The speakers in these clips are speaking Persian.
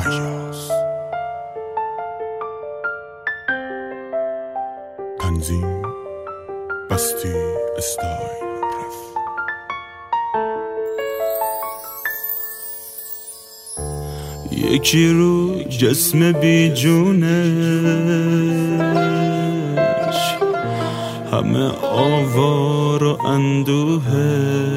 فیاض. تنظیم بستی استایل رف. یکی رو جسم بی جونش همه آوار و اندوهه،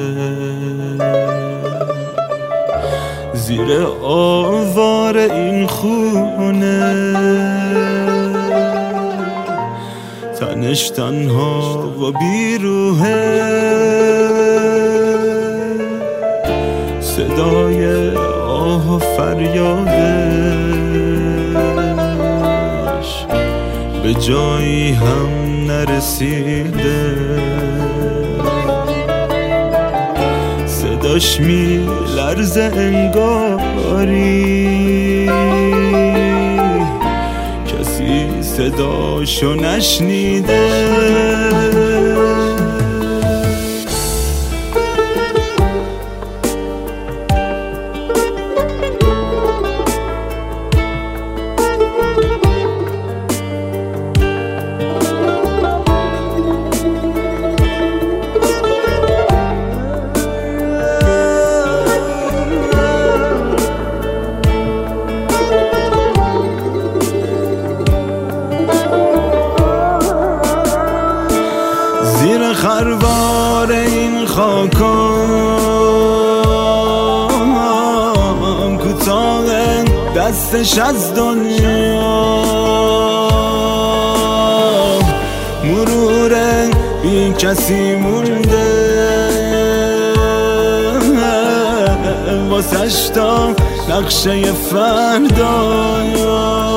زیر آوار این خونه تنش تنها و بیروهه. صدای آه و فریادش به جایی هم نرسیده، صداش می لرزه انگاری کسی صداشو نشنیده. زیر خروار این خاکام کوتاه دستش از دنیا، مرور بی کسی مونده واسش تا نقشه فردایا.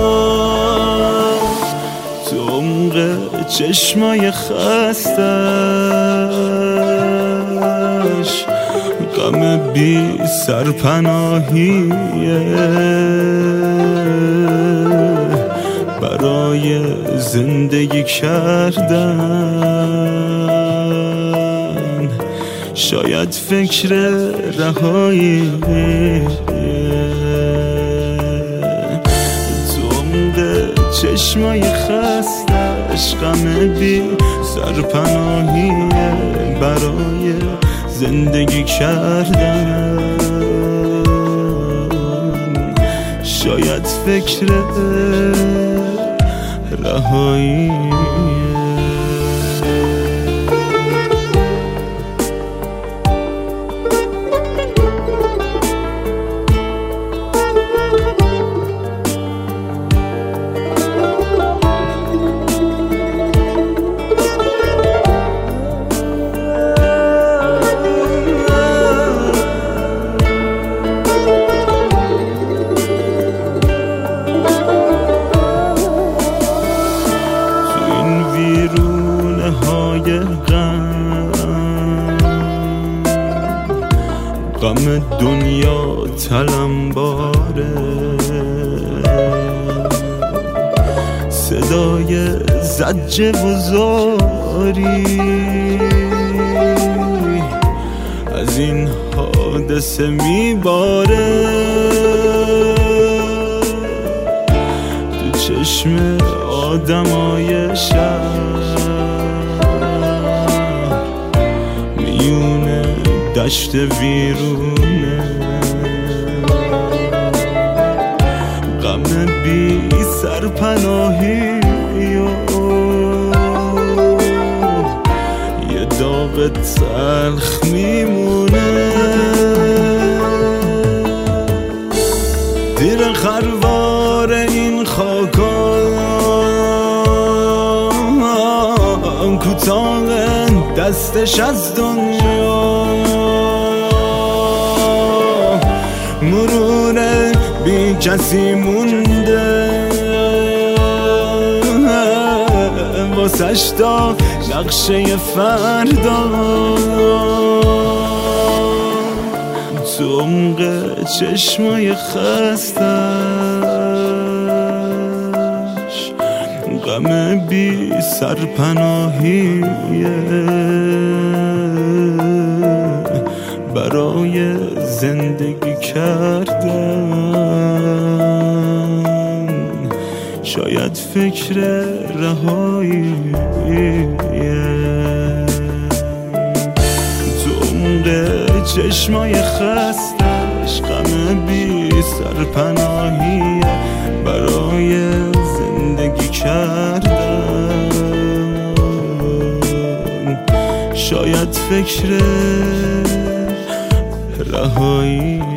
تو عمق چشمای خستش غم بی سرپناهیه، برای زندگی کردن شاید فکر رهایی. تو عمق چشمای خستش غم بی سرپناهیه، برای زندگی کردن شاید فکر رهایی. ویرونه های غم دنیا تلمباره، صدای زجر و زاری از این حادثه میباره. تو چشم آدمای شهر میونه دشت ویرونه، غم بی سرپناهی یه داغ تلخ میمونه. زیر خروار این خاکان کوتاه دستش از دنیا، مرور بی کسی مونده واسش تا نقشه فردا. تو عمق چشمای خستش غم بی سرپناهیه، برای برای زندگی کردن. شاید فکر رهایی تو عمق چشمای خستش، غم بی سرپناهی برای زندگی کردن. شاید فکر رهایی